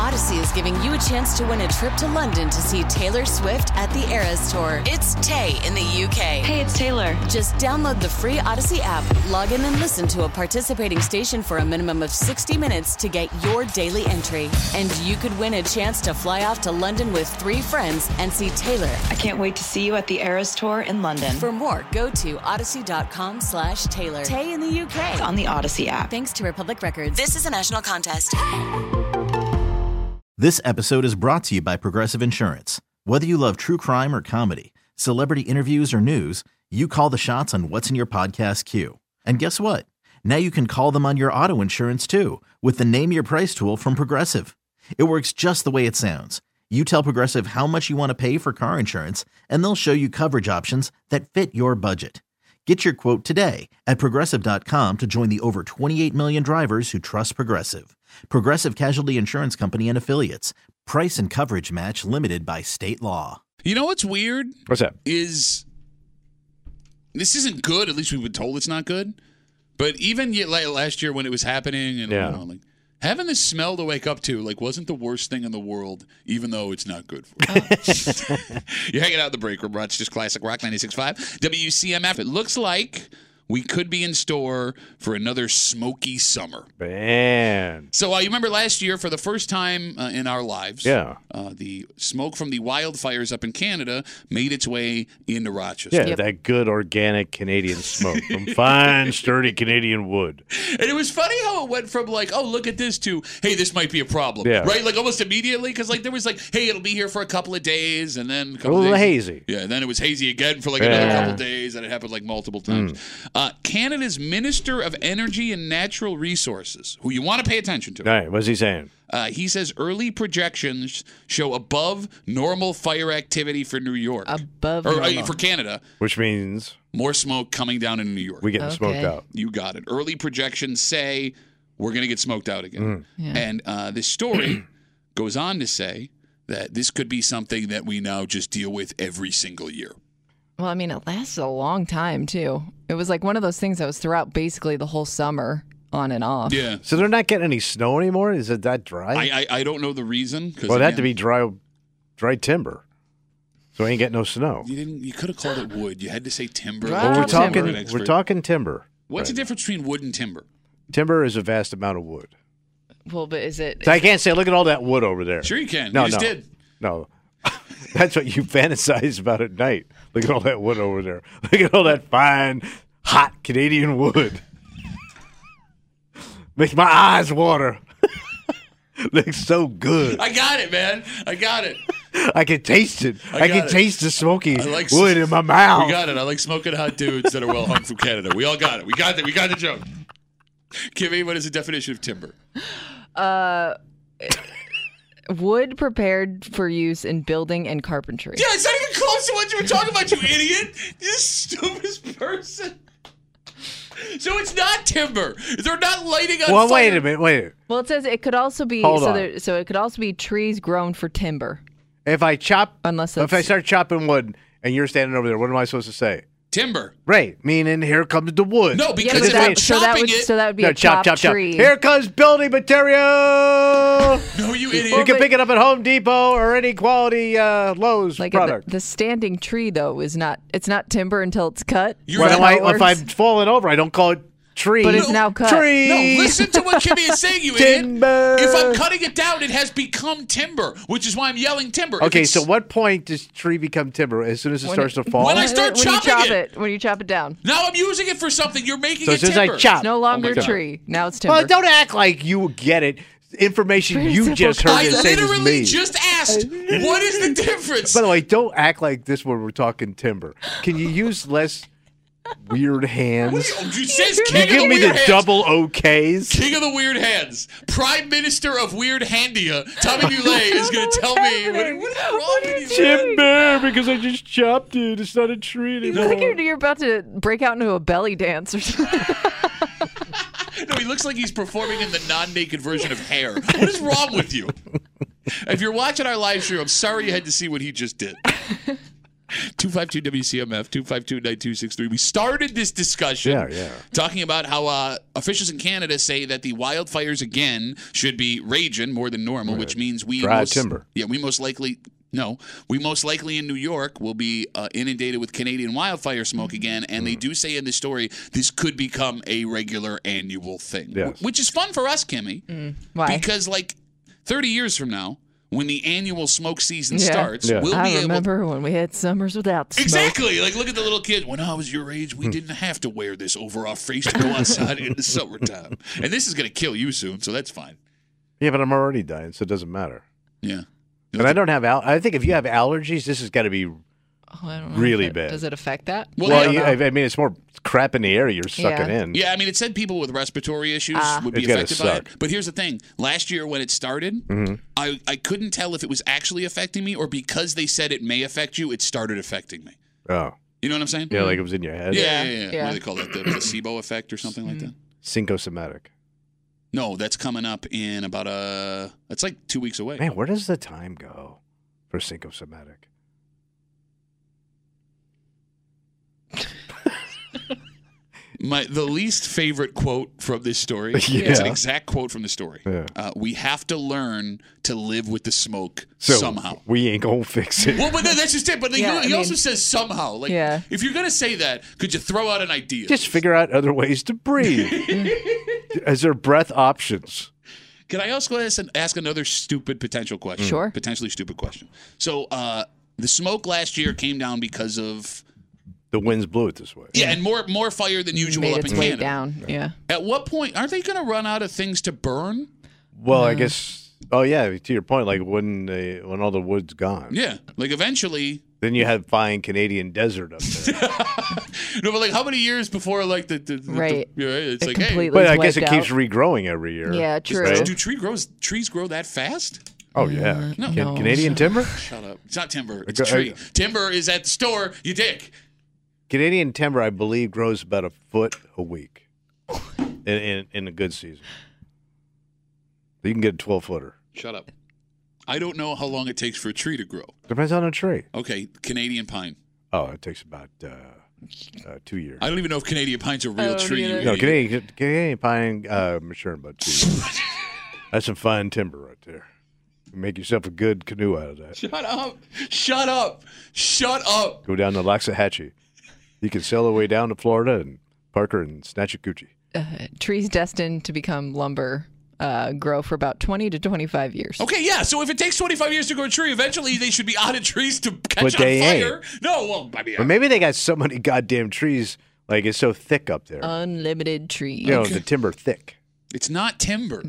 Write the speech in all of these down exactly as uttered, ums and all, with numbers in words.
Odyssey is giving you a chance to win a trip to London to see Taylor Swift at the Eras Tour. It's Tay in the U K. Hey, it's Taylor. Just download the free Odyssey app, log in and listen to a participating station for a minimum of sixty minutes to get your daily entry. And you could win a chance to fly off to London with three friends and see Taylor. I can't wait to see you at the Eras Tour in London. For more, go to odyssey.com slash Taylor. Tay in the U K. It's on the Odyssey app. Thanks to Republic Records. This is a national contest. This episode is brought to you by Progressive Insurance. Whether you love true crime or comedy, celebrity interviews or news, you call the shots on what's in your podcast queue. And guess what? Now you can call them on your auto insurance too with the Name Your Price tool from Progressive. It works just the way it sounds. You tell Progressive how much you want to pay for car insurance, and they'll show you coverage options that fit your budget. Get your quote today at Progressive dot com to join the over twenty-eight million drivers who trust Progressive. Progressive Casualty Insurance Company and Affiliates. Price and coverage match limited by state law. You know what's weird? What's that? Is this isn't good. At least we've been told it's not good. But even yet, like last year when it was happening, and yeah. you know, like having this smell to wake up to, like, wasn't the worst thing in the world, even though it's not good for you. You're hanging out in the break room. It's just classic rock ninety-six point five W C M F. It looks like we could be in store for another smoky summer. Man. So uh, you remember last year, for the first time uh, in our lives, yeah. uh, the smoke from the wildfires up in Canada made its way into Rochester. Yeah, yep. that good organic Canadian smoke from fine, sturdy Canadian wood. And it was funny how it went from like, oh, look at this to, hey, this might be a problem. Yeah. Right? Like almost immediately, because like there was like, hey, it'll be here for a couple of days, and then a couple a little of days. hazy. Yeah, and then it was hazy again for like yeah. another couple of days, and it happened like multiple times. Mm. Uh, Canada's Minister of Energy and Natural Resources, who you want to pay attention to. All right, what's he saying? Uh, he says early projections show above normal fire activity for New York. Above or, normal. Uh, for Canada. Which means? More smoke coming down in New York. We getting okay. smoked out. You got it. Early projections say we're going to get smoked out again. Mm. Yeah. And uh, this story goes on to say that this could be something that we now just deal with every single year. Well, I mean, it lasted a long time, too. It was like one of those things that was throughout basically the whole summer, on and off. Yeah. So they're not getting any snow anymore? Is it that dry? I I, I don't know the reason. Well, it had to be dry dry timber. So we ain't getting no snow. You didn't. You could have called it wood. You had to say timber. Dry Well, we're timber. talking we're talking timber. What's right. the difference between wood and timber? Timber is a vast amount of wood. Well, but is it... So I can't say, look at all that wood over there. Sure you can. No, you just no. did. No. That's what you fantasize about at night. Look at all that wood over there. Look at all that fine, hot Canadian wood. Makes my eyes water. Looks so good. I got it, man. I got it. I can taste it. I I, can got it. taste the smoky like wood in my mouth. We got it. I like smoking hot dudes that are well hung from Canada. We all got it. We got it. We got the joke. Kimmy, what is the definition of timber? Uh, wood prepared for use in building and carpentry. Yeah, it's not even close to what you were talking about, you idiot. You stupid person. So it's not timber. They're not lighting on Well, fire. wait a minute. Wait a minute. Well, it says it could also be Hold so on. there, so it could also be trees grown for timber. If I chop, Unless if I that's- start chopping wood and you're standing over there, what am I supposed to say? Timber. Right, meaning here comes the wood. No, Yeah, because but if that, I'm so that chopping would it. so that would be No, a chop, chopped chop, chop. tree. Here comes building material. No, you You idiot. can pick it up at Home Depot or any quality uh, Lowe's Like product. the, the standing tree though is not it's not timber until it's cut. You're Why right. don't How I, it if works? I'm falling over, I don't call it tree. But it's now cut. Tree. No, listen to what Kimmy is saying, you idiot. Timber. If I'm cutting it down, it has become timber, which is why I'm yelling timber. If Okay, it's- so what point does tree become timber? As soon as it When starts it- to fall? When I start when you chopping chop it. when you chop it down. Now I'm using it for something. You're making so it as soon as I timber. chop. It's no longer God. tree. Now it's timber. Well, don't act like you get it. Information Very you simple just heard I the same as literally me. just asked, what is the difference? By the way, don't act like this when we're talking timber. Can you use less weird hands? What do you, you says You king of give the me weird the hands. double okays. King of the weird hands. Prime Minister of Weird Handia. Tommy Muley is going to tell me what, what is wrong with you, man? Timber, because I just chopped it. It's not a tree You anymore. look like you're, you're about to break out into a belly dance or something. No, he looks like he's performing in the non-naked version of Hair. What is wrong with you? If you're watching our live stream, I'm sorry you had to see what he just did. two five two W C M F, two five two, nine two six three. We started this discussion Yeah, yeah. talking about how uh, officials in Canada say that the wildfires again should be raging more than normal, which means we Dry most, timber. Yeah, we most likely no, we most likely in New York will be uh, inundated with Canadian wildfire smoke again, and they do say in this story this could become a regular annual thing, Yes. which is fun for us, Kimmy, Mm. Why? because like thirty years from now, when the annual smoke season Yeah. starts, Yeah. we'll I be able. remember when we had summers without smoke. Exactly. Like, look at the little kid. When I was your age, we didn't have to wear this over our face to go outside in the summertime. And this is going to kill you soon, so that's fine. Yeah, but I'm already dying, so it doesn't matter. Yeah. And I don't have. Al- I think if you have allergies, this has got to be. Oh, I don't know Really if it- bad. Does it affect that? Well, Well, I don't you, know. I I mean, it's more crap in the air you're sucking Yeah. in. Yeah, I mean, it said people with respiratory issues would be It's gotta affected by it. suck. But here's the thing. Last year when it started, I, I couldn't tell if it was actually affecting me or because they said it may affect you, it started affecting me. Oh, You know what I'm saying? yeah, like it was in your head. Yeah, yeah, yeah. yeah. Yeah. What do they call that? The placebo effect or something like that? Syncosomatic. No, that's coming up in about a. It's like two weeks away. Man, where does the time go for syncosomatic? My the least favorite quote from this story. Yeah. It's an exact quote from the story. Yeah. Uh, we have to learn to live with the smoke So somehow. we ain't gonna fix it. Well, but no, that's just it. But he, Yeah, he I also mean- says somehow. Like, Yeah. if you're gonna say that, could you throw out an idea? Just figure out other ways to breathe. Is there breath options? Can I also ask, ask another stupid potential question? Sure. Potentially stupid question. So, uh, the smoke last year came down because of The winds blew it this way. yeah, and more more fire than usual Made up its in way Canada. down. Yeah. At what point aren't they going to run out of things to burn? Well, I guess. Oh yeah, to your point, like when they, when all the wood's gone, Yeah, like eventually. then you have fine Canadian desert up there. No, but like how many years before like the, the, the Right. The, yeah, it's It like hey, completely- but I was guess it wiped keeps out. regrowing every year. Yeah, Does- true. do tree grows trees grow that fast? Oh yeah. No. Can- No. Canadian timber. Shut up! It's not timber. It's I a go- I- tree. Timber is at the store. You dick. Canadian timber, I believe, grows about a foot a week in in, in a good season. You can get a twelve footer. Shut up. I don't know how long it takes for a tree to grow. Depends on the tree. Okay, Canadian pine. Oh, it takes about uh, uh, two years. I don't even know if Canadian pine's a I real don't tree. either. you No, idiot. Canadian, Canadian pine uh, mature in about two years. That's some fine timber right there. Make yourself a good canoe out of that. Shut up! Shut up! Shut up! Go down to Loxahatchee. You can sail the way down to Florida and Parker and snatch a coochie. Uh, trees destined to become lumber uh, grow for about twenty to twenty-five years. Okay, yeah. So if it takes twenty-five years to grow a tree, eventually they should be out of trees to catch But on they fire. No, well, I mean, But maybe they got so many goddamn trees, like it's so thick up there. Unlimited trees. you know, the timber thick. it's not timber.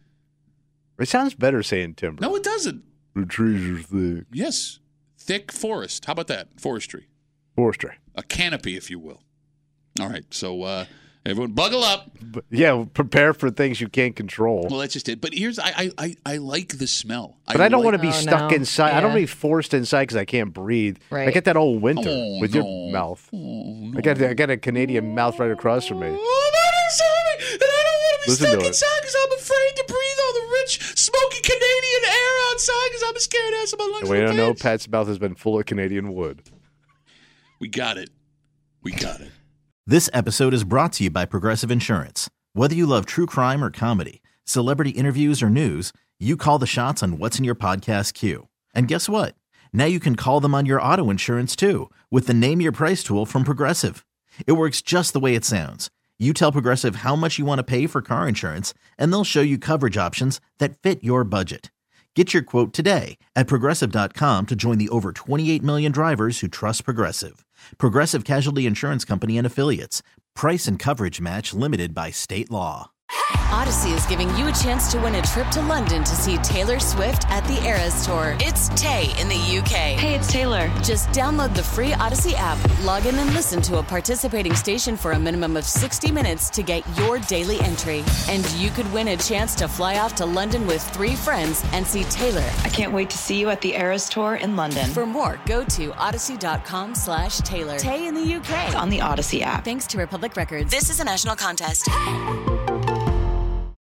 It sounds better saying timber. No, it doesn't. The trees are thick. Yes, thick forest. How about that? Forestry, Forestry. a canopy, if you will. All right, so uh, everyone, buckle up. But yeah, prepare for things you can't control. Well, that's just it. But here's, I, I, I, I like the smell. But I don't like, want to be Oh, stuck no. inside. I don't Yeah. want to be forced inside because I can't breathe. I Right. get that old winter Oh, with no. your mouth. Oh, I got I got a Canadian mouth right across from me. Oh, I'm sorry, and I don't want to be Listen stuck to it. inside because I'm afraid to breathe all the rich, smoky Canadian air outside because I'm scared to have my lungs. And we in the don't know pants. Pat's mouth has been full of Canadian wood. We got it. We got it. This episode is brought to you by Progressive Insurance. Whether you love true crime or comedy, celebrity interviews or news, you call the shots on what's in your podcast queue. And guess what? Now you can call them on your auto insurance too with the Name Your Price tool from Progressive. It works just the way it sounds. You tell Progressive how much you want to pay for car insurance, and they'll show you coverage options that fit your budget. Get your quote today at Progressive dot com to join the over twenty-eight million drivers who trust Progressive. Progressive Casualty Insurance Company and Affiliates. Price and coverage match limited by state law. Odyssey is giving you a chance to win a trip to London to see Taylor Swift at the Eras Tour. It's Tay in the U K. Hey, it's Taylor. Just download the free Odyssey app, log in and listen to a participating station for a minimum of sixty minutes to get your daily entry. And you could win a chance to fly off to London with three friends and see Taylor. I can't wait to see you at the Eras Tour in London. For more, go to odyssey.com slash Taylor. Tay in the U K. on the Odyssey app. Thanks to Republic Records. This is a national contest.